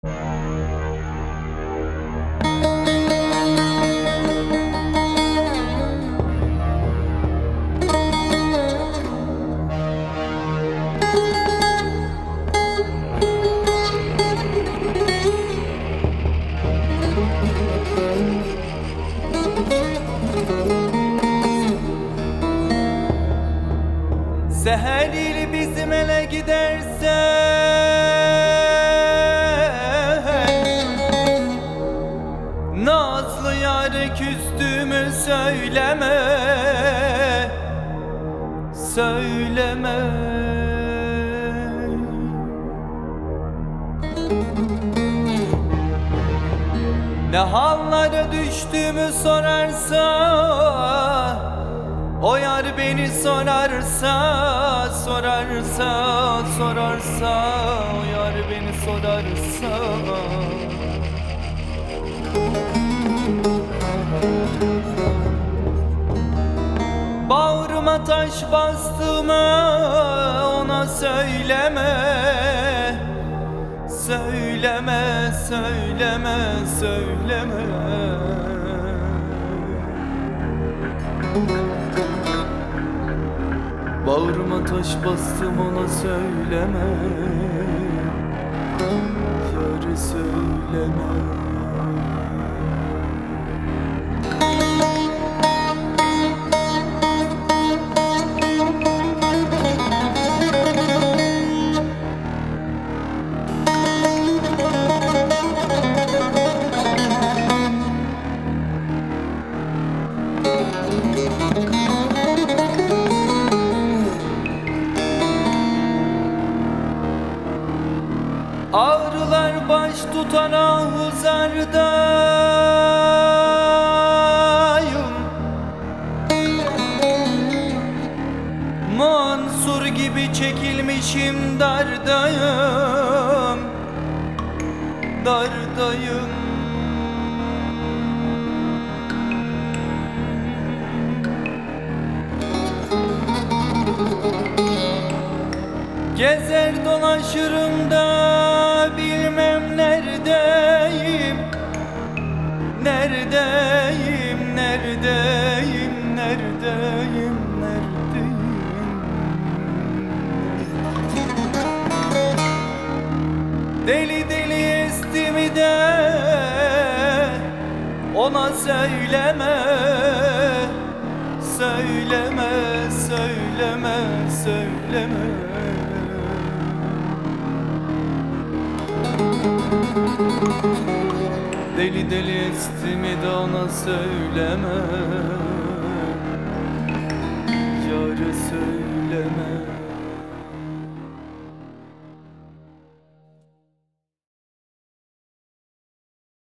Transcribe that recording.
Seher il bizim ele gidersen, nazlı yâre küstüğümü söyleme, söyleme. Ne hallara düştüğümü sorarsa, o yar beni sorarsa, sorarsa, sorarsa, o yar beni sorarsa. Bağrıma taş bastığımı ona söyleme, söyleme, söyleme, söyleme. Bağrıma taş bastım ona söyleme, yâre söyleme. Ağrılar baş tutan ahuzardayım, Mansur gibi çekilmişim dardayım, dardayım. Gezer dolaşırım da bilmem neredeyim, neredeyim, neredeyim, neredeyim, neredeyim. Deli deli esti mi de ona söyleme, söyleme, söyleme, söyleme. Deli deli esti mi de ona söyleme, yâre söyleme.